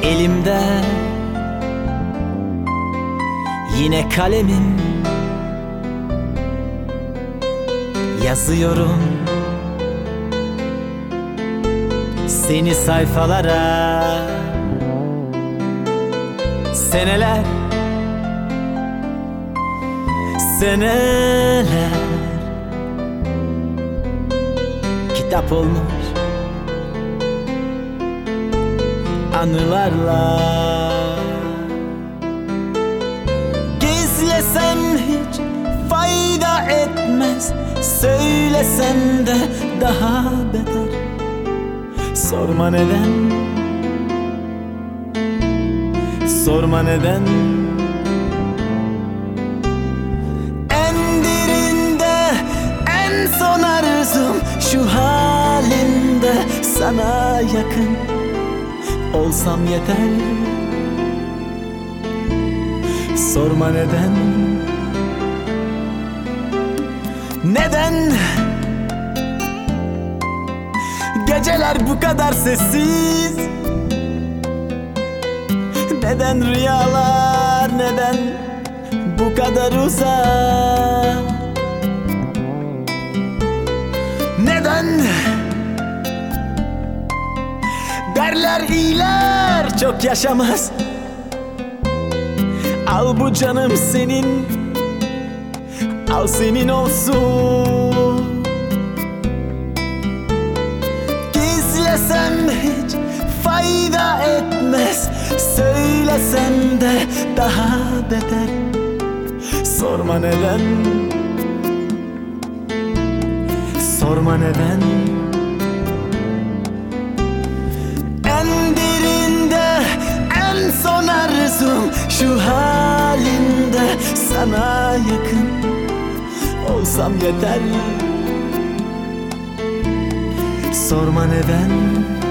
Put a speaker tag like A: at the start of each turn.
A: Elimde yine kalemim, yazıyorum seni sayfalara. Seneler, seneler kitap olmuş anılarla. Gizlesem hiç fayda etmez, söylesem de daha beter. Sorma neden, sorma neden. En derinde, en son arzum şu halinde sana yakın olsam yeter. Sorma neden, neden geceler bu kadar sessiz? Neden rüyalar, neden bu kadar uzak? Neden derler iyiler çok yaşamaz? Al bu canım senin, al senin olsun. Gizlesem hiç fayda etmez, söylesem de daha beter. Sorma neden, sorma neden. En derinde, en son arzum şu halinde sana yakın olsam yeter. Sorma neden.